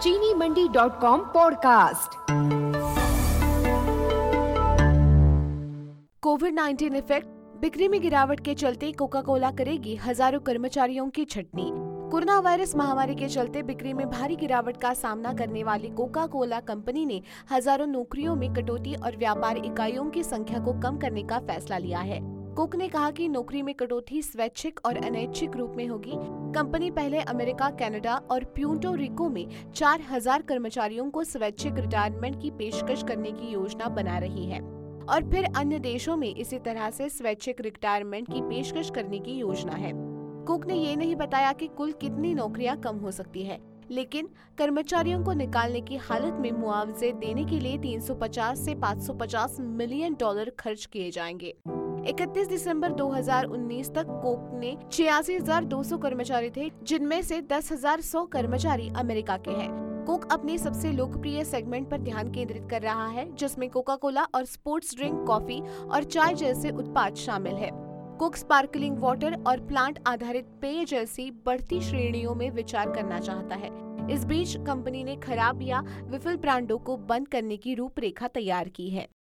चीनी मंडी.com पॉडकास्ट। कोविड-19 इफेक्ट, बिक्री में गिरावट के चलते कोका कोला करेगी हजारों कर्मचारियों की छटनी। कोरोना वायरस महामारी के चलते बिक्री में भारी गिरावट का सामना करने वाली कोका कोला कंपनी ने हजारों नौकरियों में कटौती और व्यापार इकाइयों की संख्या को कम करने का फैसला लिया है। कोक ने कहा कि नौकरी में कटौती स्वैच्छिक और अनैच्छिक रूप में होगी। कंपनी पहले अमेरिका, कनाडा और प्यूर्टो रिको में 4000 कर्मचारियों को स्वैच्छिक रिटायरमेंट की पेशकश करने की योजना बना रही है और फिर अन्य देशों में इसी तरह से स्वैच्छिक रिटायरमेंट की पेशकश करने की योजना है। कोक ने ये नहीं बताया कि कुल कितनी नौकरियां कम हो सकती है, लेकिन कर्मचारियों को निकालने की हालत में मुआवजे देने के लिए 350 से $550 मिलियन खर्च किए जाएंगे। 31 दिसंबर 2019 तक कोक ने 86,200 कर्मचारी थे, जिनमें से 10,100 कर्मचारी अमेरिका के हैं। कोक अपने सबसे लोकप्रिय सेगमेंट पर ध्यान केंद्रित कर रहा है, जिसमें कोका कोला और स्पोर्ट्स ड्रिंक, कॉफी और चाय जैसे उत्पाद शामिल है। कोक स्पार्कलिंग वाटर और प्लांट आधारित पेय जैसी बढ़ती श्रेणियों में विचार करना चाहता है। इस बीच कंपनी ने खराब या विफल ब्रांडों को बंद करने की रूपरेखा तैयार की है।